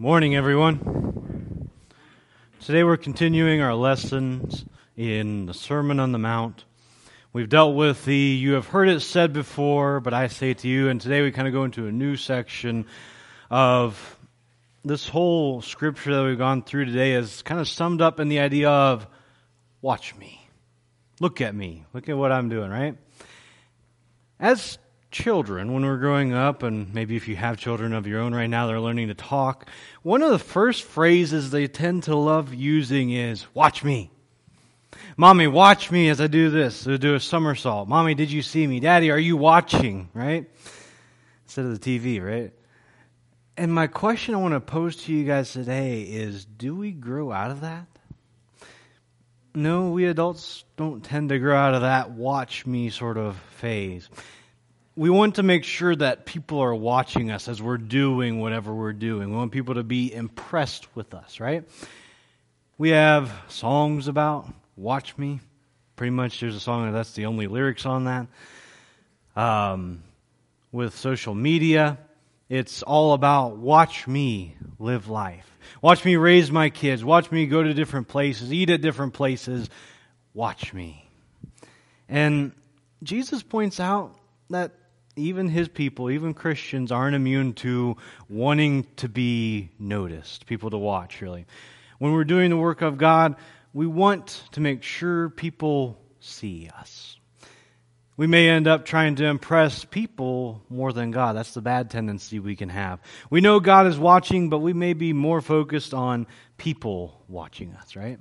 Morning, everyone. Today we're continuing our lessons in the Sermon on the Mount. We've dealt with the "you have heard it said before, but I say to you," and today we kind of go into a new section of this whole scripture that we've gone through today is kind of summed up in the idea of, watch me. Look at me. Look at what I'm doing, right? As children, when we're growing up, and maybe if you have children of your own right now, they're learning to talk, one of the first phrases they tend to love using is, watch me. Mommy, watch me as I do this. I do a somersault. Mommy, did you see me? Daddy, are you watching? Right? Instead of the TV, right? And my question I want to pose to you guys today is, do we grow out of that? No, we adults don't tend to grow out of that watch me sort of phase. We want to make sure that people are watching us as we're doing whatever we're doing. We want people to be impressed with us, right? We have songs about watch me. Pretty much there's a song that's the only lyrics on that. With social media, it's all about watch me live life. Watch me raise my kids. Watch me go to different places, eat at different places. Watch me. And Jesus points out that even his people, even Christians, aren't immune to wanting to be noticed, people to watch, really. When we're doing the work of God, we want to make sure people see us. We may end up trying to impress people more than God. That's the bad tendency we can have. We know God is watching, but we may be more focused on people watching us, right?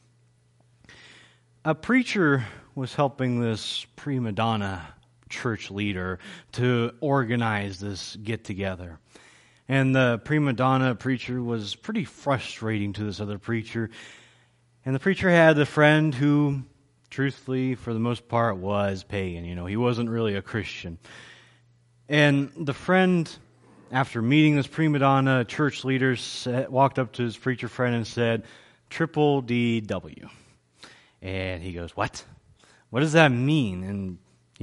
A preacher was helping this prima donna church leader to organize this get-together. And the prima donna preacher was pretty frustrating to this other preacher. And the preacher had a friend who, truthfully, for the most part, was pagan. He wasn't really a Christian. And the friend, after meeting this prima donna church leader, walked up to his preacher friend and said, "Triple DW." And he goes, "What? What does that mean?" And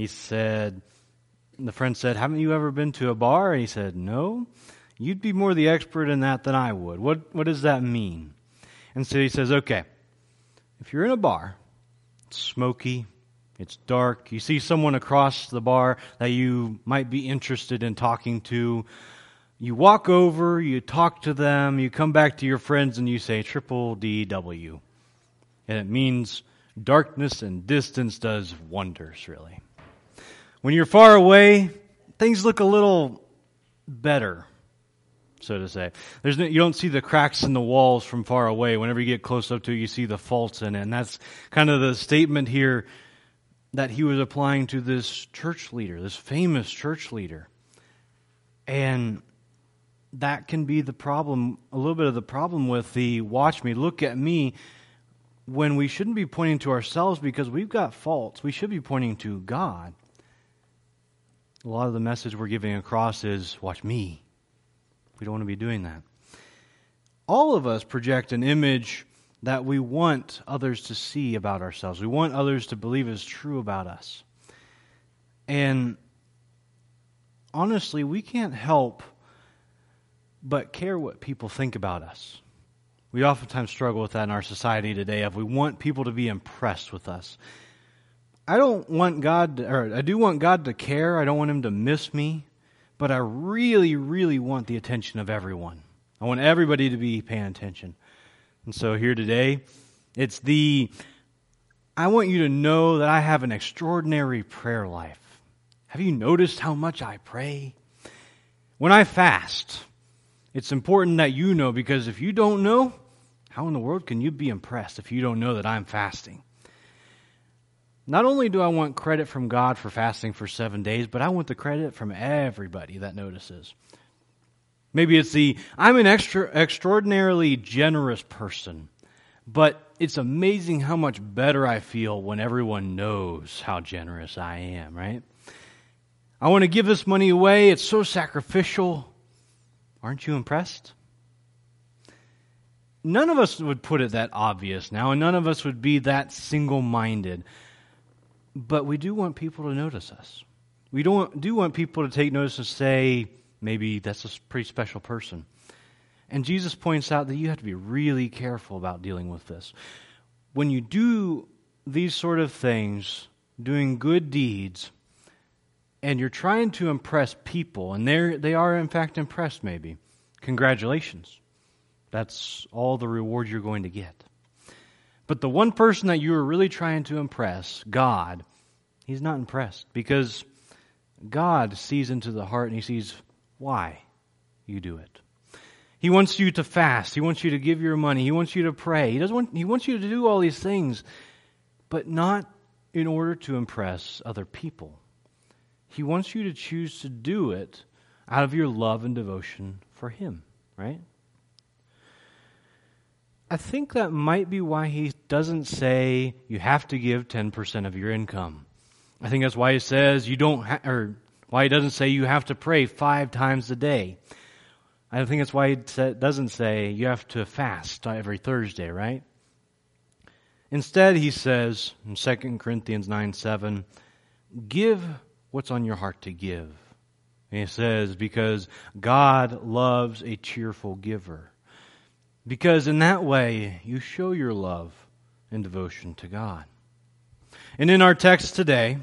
the friend said, "Haven't you ever been to a bar?" And he said, "No. You'd be more the expert in that than I would. What does that mean?" And so he says, "Okay, if you're in a bar, it's smoky, it's dark, you see someone across the bar that you might be interested in talking to, you walk over, you talk to them, you come back to your friends and you say, triple DW. And it means darkness and distance does wonders, really. When you're far away, things look a little better, so to say. You don't see the cracks in the walls from far away. Whenever you get close up to it, you see the faults in it. And that's kind of the statement here that he was applying to this church leader, this famous church leader. And that can be the problem, a little bit of the problem with the watch me, look at me, when we shouldn't be pointing to ourselves because we've got faults. We should be pointing to God. A lot of the message we're giving across is, watch me. We don't want to be doing that. All of us project an image that we want others to see about ourselves. We want others to believe is true about us. And honestly, we can't help but care what people think about us. We oftentimes struggle with that in our society today, if we want people to be impressed with us. I do want God to care. I don't want Him to miss me. But I really, really want the attention of everyone. I want everybody to be paying attention. And so here today, I want you to know that I have an extraordinary prayer life. Have you noticed how much I pray? When I fast, it's important that you know, because if you don't know, how in the world can you be impressed if you don't know that I'm fasting? Not only do I want credit from God for fasting for 7 days, but I want the credit from everybody that notices. Maybe it's I'm an extraordinarily generous person, but it's amazing how much better I feel when everyone knows how generous I am, right? I want to give this money away. It's so sacrificial. Aren't you impressed? None of us would put it that obvious now, and none of us would be that single-minded. But we do want people to notice us. We do want people to take notice and say, maybe that's a pretty special person. And Jesus points out that you have to be really careful about dealing with this. When you do these sort of things, doing good deeds, and you're trying to impress people, and they are in fact impressed maybe, congratulations. That's all the reward you're going to get. But the one person that you are really trying to impress, God, He's not impressed, because God sees into the heart and He sees why you do it. He wants you to fast. He wants you to give your money. He wants you to pray. He wants you to do all these things, but not in order to impress other people. He wants you to choose to do it out of your love and devotion for Him, right? I think that might be why He doesn't say you have to give 10% of your income. I think that's why He says why He doesn't say you have to pray 5 times a day. I think that's why He doesn't say you have to fast every Thursday, right? Instead, He says in 2 Corinthians 9:7, give what's on your heart to give. And He says, because God loves a cheerful giver. Because in that way, you show your love and devotion to God. And in our text today,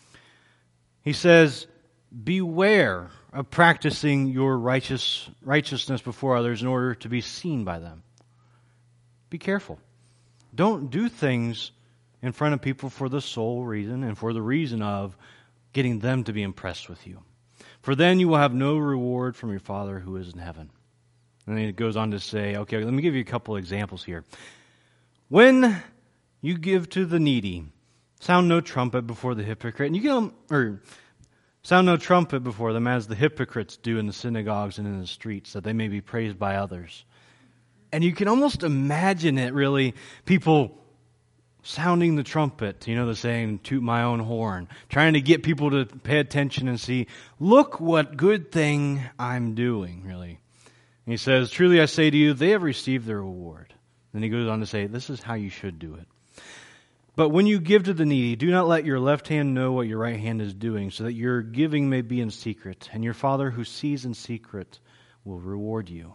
He says, beware of practicing your righteousness before others in order to be seen by them. Be careful. Don't do things in front of people for the sole reason and for the reason of getting them to be impressed with you. For then you will have no reward from your Father who is in heaven. And then it goes on to say, okay, let me give you a couple examples here. When you give to the needy, sound no trumpet before the hypocrite. And sound no trumpet before them as the hypocrites do in the synagogues and in the streets, that they may be praised by others. And you can almost imagine it, really, people sounding the trumpet, the saying, toot my own horn, trying to get people to pay attention and see, look what good thing I'm doing, really. And He says, truly I say to you, they have received their reward. Then He goes on to say, this is how you should do it. But when you give to the needy, do not let your left hand know what your right hand is doing, so that your giving may be in secret, and your Father who sees in secret will reward you.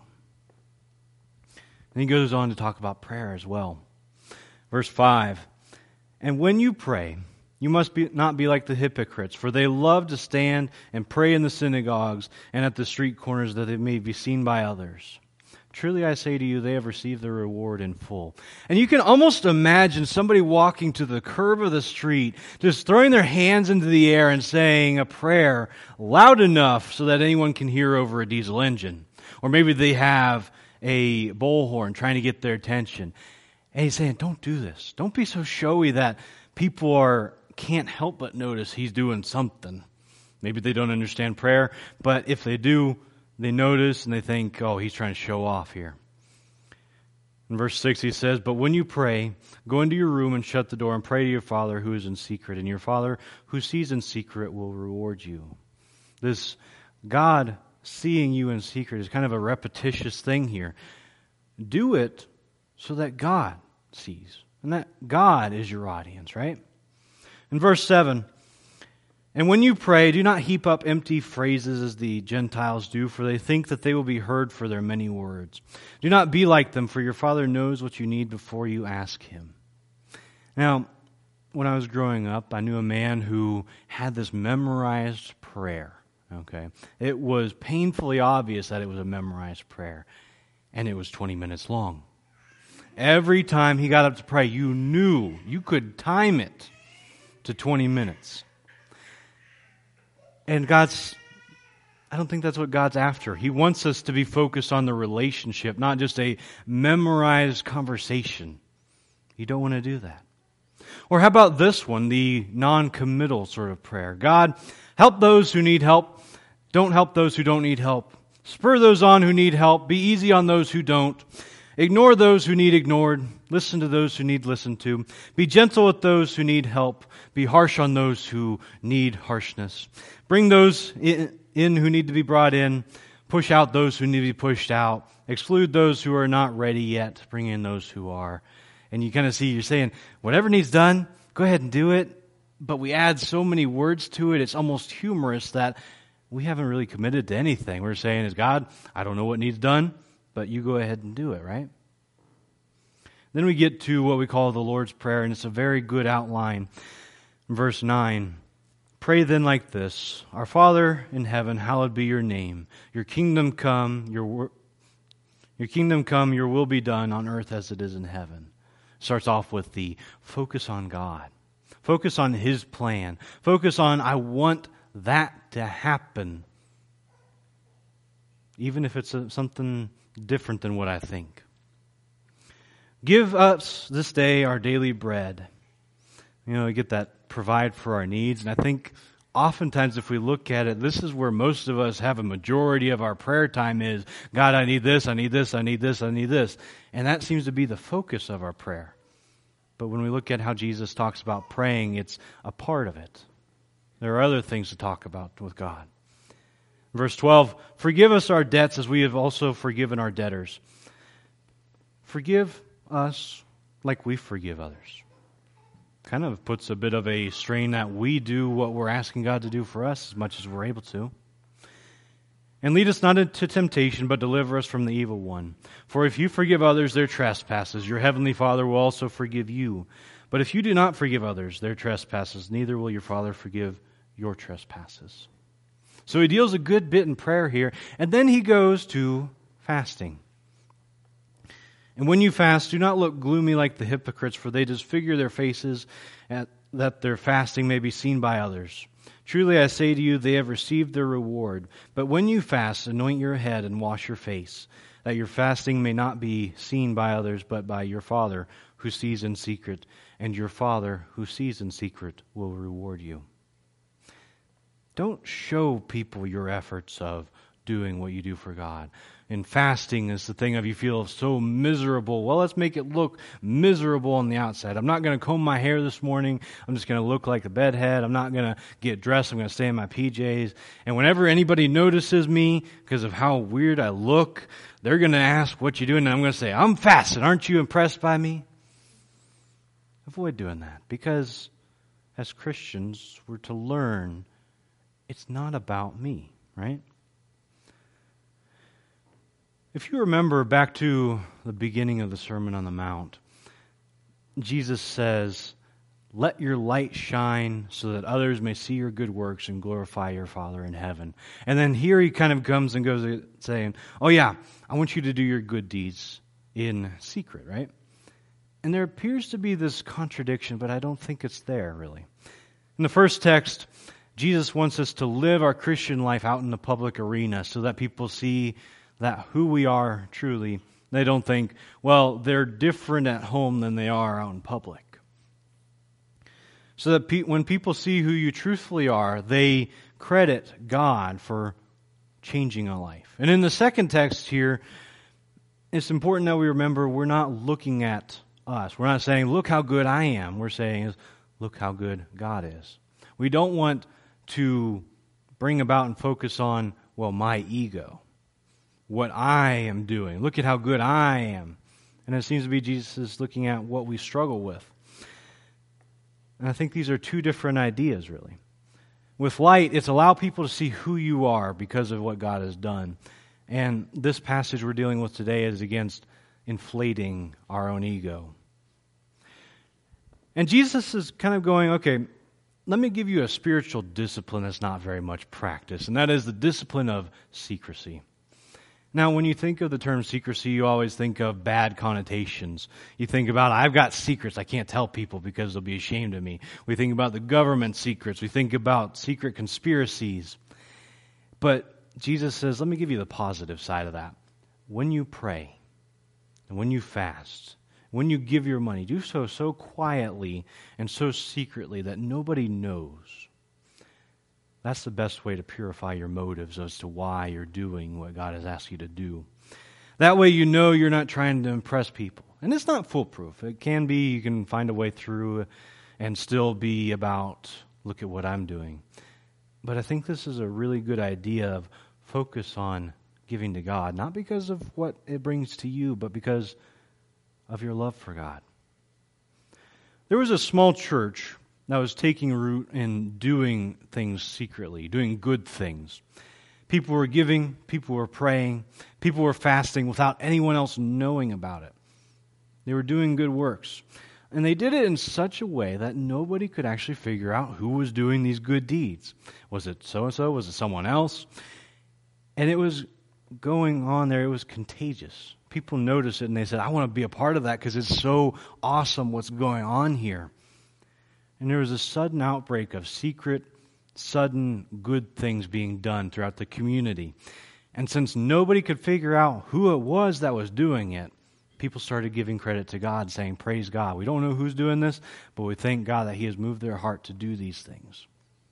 And He goes on to talk about prayer as well. Verse 5, and when you pray, you must not be like the hypocrites, for they love to stand and pray in the synagogues and at the street corners, that they may be seen by others. Truly I say to you, they have received their reward in full. And you can almost imagine somebody walking to the curb of the street, just throwing their hands into the air and saying a prayer loud enough so that anyone can hear over a diesel engine. Or maybe they have a bullhorn trying to get their attention. And He's saying, don't do this. Don't be so showy that people can't help but notice He's doing something. Maybe they don't understand prayer, but if they do, they notice and they think, oh, he's trying to show off here. In verse 6 He says, but when you pray, go into your room and shut the door and pray to your Father who is in secret, and your Father who sees in secret will reward you. This God seeing you in secret is kind of a repetitious thing here. Do it so that God sees, and that God is your audience, right? In verse 7, and when you pray, do not heap up empty phrases as the Gentiles do, for they think that they will be heard for their many words. Do not be like them, for your Father knows what you need before you ask Him. Now, when I was growing up, I knew a man who had this memorized prayer. Okay, it was painfully obvious that it was a memorized prayer, and it was 20 minutes long. Every time he got up to pray, you knew, you could time it to 20 minutes. And I don't think that's what God's after. He wants us to be focused on the relationship, not just a memorized conversation. You don't want to do that. Or how about this one, the non-committal sort of prayer? God, help those who need help. Don't help those who don't need help. Spur those on who need help. Be easy on those who don't. Ignore those who need ignored. Listen to those who need listened to. Be gentle with those who need help. Be harsh on those who need harshness. Bring those in who need to be brought in. Push out those who need to be pushed out. Exclude those who are not ready yet. Bring in those who are. And you kind of see, you're saying, whatever needs done, go ahead and do it. But we add so many words to it, it's almost humorous that we haven't really committed to anything. We're saying, is God, I don't know what needs done, but you go ahead and do it, right? Then we get to what we call the Lord's Prayer, and it's a very good outline. Verse 9, pray then like this, Our Father in heaven, hallowed be your name. Your kingdom come, your will be done on earth as it is in heaven. Starts off with the focus on God. Focus on His plan. Focus on, I want that to happen. Even if it's something different than what I think. Give us this day our daily bread. We get that provide for our needs. And I think oftentimes if we look at it, this is where most of us have a majority of our prayer time is, God, I need this, I need this, I need this, I need this. And that seems to be the focus of our prayer. But when we look at how Jesus talks about praying, it's a part of it. There are other things to talk about with God. Verse 12, forgive us our debts as we have also forgiven our debtors. Forgive us like we forgive others. Kind of puts a bit of a strain that we do what we're asking God to do for us as much as we're able to. And lead us not into temptation, but deliver us from the evil one. For if you forgive others their trespasses, your heavenly Father will also forgive you. But if you do not forgive others their trespasses, neither will your Father forgive your trespasses. So he deals a good bit in prayer here, and then he goes to fasting. And when you fast, do not look gloomy like the hypocrites, for they disfigure their faces that their fasting may be seen by others. Truly I say to you, they have received their reward. But when you fast, anoint your head and wash your face, that your fasting may not be seen by others, but by your Father who sees in secret. And your Father who sees in secret will reward you. Don't show people your efforts of doing what you do for God. And fasting is the thing of you feel so miserable. Well, let's make it look miserable on the outside. I'm not going to comb my hair this morning. I'm just going to look like a bedhead. I'm not going to get dressed. I'm going to stay in my PJs. And whenever anybody notices me because of how weird I look, they're going to ask what you doing. And I'm going to say, I'm fasting. Aren't you impressed by me? Avoid doing that, because as Christians, we're to learn it's not about me, right? If you remember back to the beginning of the Sermon on the Mount, Jesus says, let your light shine so that others may see your good works and glorify your Father in heaven. And then here he kind of comes and goes saying, oh yeah, I want you to do your good deeds in secret, right? And there appears to be this contradiction, but I don't think it's there really. In the first text, Jesus wants us to live our Christian life out in the public arena so that people see that who we are truly. They don't think, well, they're different at home than they are out in public. So that when people see who you truthfully are, they credit God for changing a life. And in the second text here, it's important that we remember we're not looking at us. We're not saying, look how good I am. We're saying, look how good God is. We don't want to bring about and focus on, well, my ego. What I am doing. Look at how good I am. And it seems to be Jesus is looking at what we struggle with. And I think these are two different ideas, really. With light, it's allow people to see who you are because of what God has done. And this passage we're dealing with today is against inflating our own ego. And Jesus is kind of going, okay, let me give you a spiritual discipline that's not very much practiced, and that is the discipline of secrecy. Now, when you think of the term secrecy, you always think of bad connotations. You think about, I've got secrets I can't tell people because they'll be ashamed of me. We think about the government secrets. We think about secret conspiracies. But Jesus says, let me give you the positive side of that. When you pray, and when you fast, when you give your money, do so quietly and so secretly that nobody knows. That's the best way to purify your motives as to why you're doing what God has asked you to do. That way you know you're not trying to impress people. And it's not foolproof. It can be, you can find a way through and still be about, look at what I'm doing. But I think this is a really good idea of focus on giving to God, not because of what it brings to you, but because of your love for God. There was a small church that was taking root in doing things secretly, doing good things. People were giving, people were praying, people were fasting without anyone else knowing about it. They were doing good works. And they did it in such a way that nobody could actually figure out who was doing these good deeds. Was it so-and-so? Was it someone else? And it was going on there. It was contagious. People noticed it and they said, I want to be a part of that because it's so awesome what's going on here. And there was a sudden outbreak of secret, sudden good things being done throughout the community. And since nobody could figure out who it was that was doing it, people started giving credit to God, saying, praise God. We don't know who's doing this, but we thank God that He has moved their heart to do these things.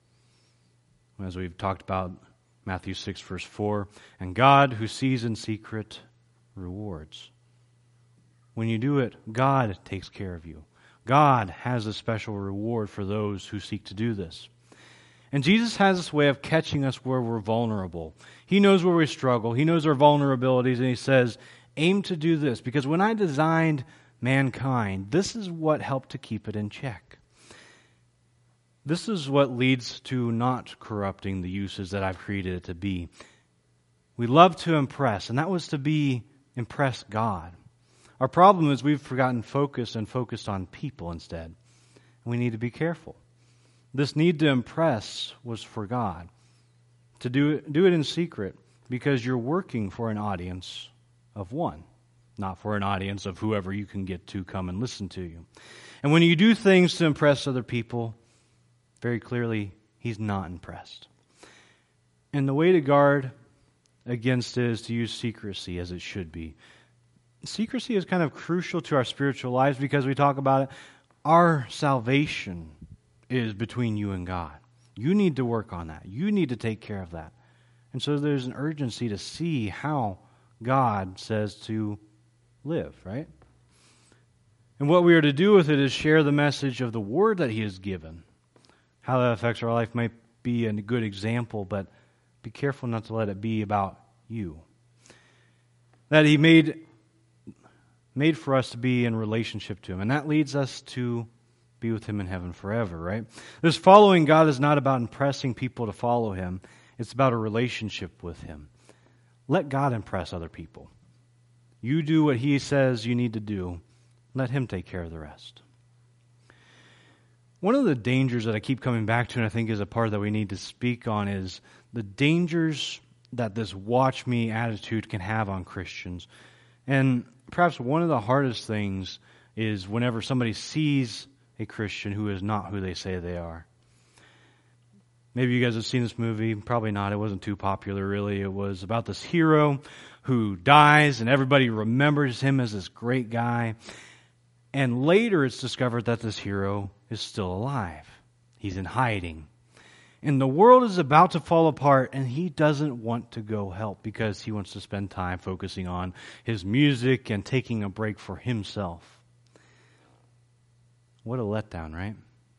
As we've talked about, Matthew 6, verse 4, and God who sees in secret rewards. When you do it, God takes care of you. God has a special reward for those who seek to do this. And Jesus has this way of catching us where we're vulnerable. He knows where we struggle. He knows our vulnerabilities, and He says, aim to do this, because when I designed mankind, this is what helped to keep it in check. This is what leads to not corrupting the uses that I've created it to be. We love to impress, and that was to impress God. Our problem is we've forgotten focus and focused on people instead. And we need to be careful. This need to impress was for God. To do it in secret, because you're working for an audience of one, not for an audience of whoever you can get to come and listen to you. And when you do things to impress other people, very clearly, He's not impressed. And the way to guard against it is to use secrecy as it should be. Secrecy is kind of crucial to our spiritual lives because we talk about it. Our salvation is between you and God. You need to work on that. You need to take care of that. And so there's an urgency to see how God says to live, right? And what we are to do with it is share the message of the Word that He has given. How that affects our life might be a good example, but be careful not to let it be about you. That He made for us to be in relationship to Him, and that leads us to be with Him in heaven forever, right? This following God is not about impressing people to follow Him. It's about a relationship with Him. Let God impress other people. You do what He says you need to do. Let Him take care of the rest. One of the dangers that I keep coming back to, and I think is a part that we need to speak on, is the dangers that this watch me attitude can have on Christians. And perhaps one of the hardest things is whenever somebody sees a Christian who is not who they say they are. Maybe you guys have seen this movie. Probably not. It wasn't too popular, really. It was about this hero who dies, and everybody remembers him as this great guy. And later it's discovered that this hero is still alive. He's in hiding. And the world is about to fall apart, and he doesn't want to go help because he wants to spend time focusing on his music and taking a break for himself. What a letdown, right?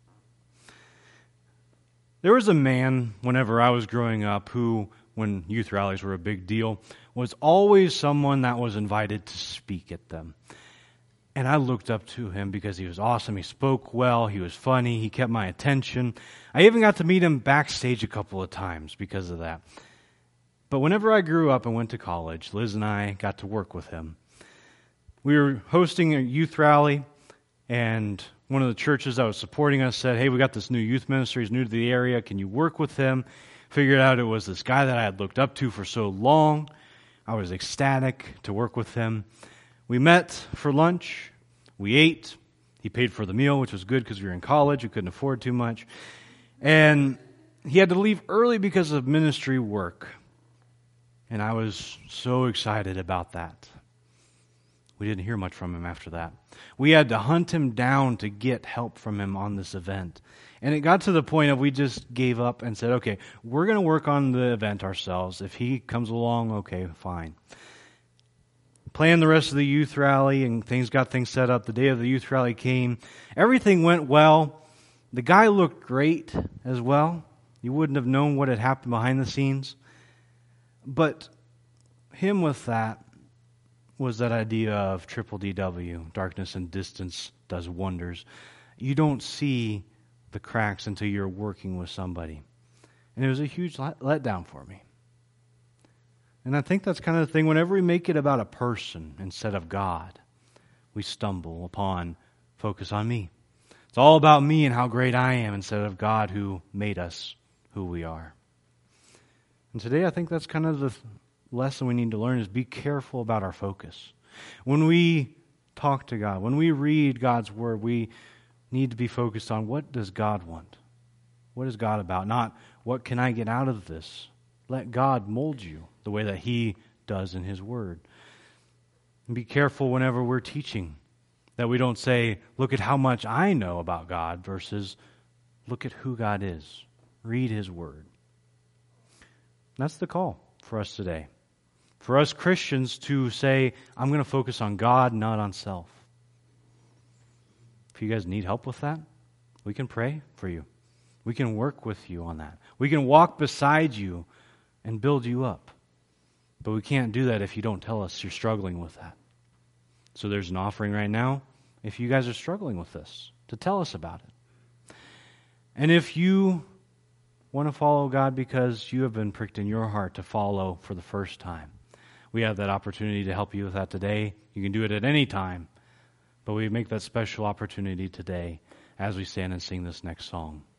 There was a man, whenever I was growing up, who, when youth rallies were a big deal, was always someone that was invited to speak at them. And I looked up to him because he was awesome. He spoke well. He was funny. He kept my attention. I even got to meet him backstage a couple of times because of that. But whenever I grew up and went to college, Liz and I got to work with him. We were hosting a youth rally, and one of the churches that was supporting us said, hey, we got this new youth minister. He's new to the area. Can you work with him? Figured out it was this guy that I had looked up to for so long. I was ecstatic to work with him. We met for lunch. We ate. He paid for the meal, which was good because we were in college. We couldn't afford too much. And he had to leave early because of ministry work. And I was so excited about that. We didn't hear much from him after that. We had to hunt him down to get help from him on this event. And it got to the point of we just gave up and said, okay, we're going to work on the event ourselves. If he comes along, okay, fine. Planned the rest of the youth rally, and got things set up. The day of the youth rally came. Everything went well. The guy looked great as well. You wouldn't have known what had happened behind the scenes. But him with that was that idea of triple DW, darkness and distance does wonders. You don't see the cracks until you're working with somebody. And it was a huge letdown for me. And I think that's kind of the thing. Whenever we make it about a person instead of God, we stumble upon focus on me. It's all about me and how great I am instead of God who made us who we are. And today I think that's kind of the lesson we need to learn is be careful about our focus. When we talk to God, when we read God's Word, we need to be focused on what does God want? What is God about? Not what can I get out of this? Let God mold you the way that He does in His Word. And be careful whenever we're teaching that we don't say, look at how much I know about God versus look at who God is. Read His Word. And that's the call for us today. For us Christians to say, I'm going to focus on God, not on self. If you guys need help with that, we can pray for you. We can work with you on that. We can walk beside you and build you up. But we can't do that if you don't tell us you're struggling with that. So there's an offering right now, if you guys are struggling with this, to tell us about it. And if you want to follow God because you have been pricked in your heart to follow for the first time, we have that opportunity to help you with that today. You can do it at any time, but we make that special opportunity today as we stand and sing this next song.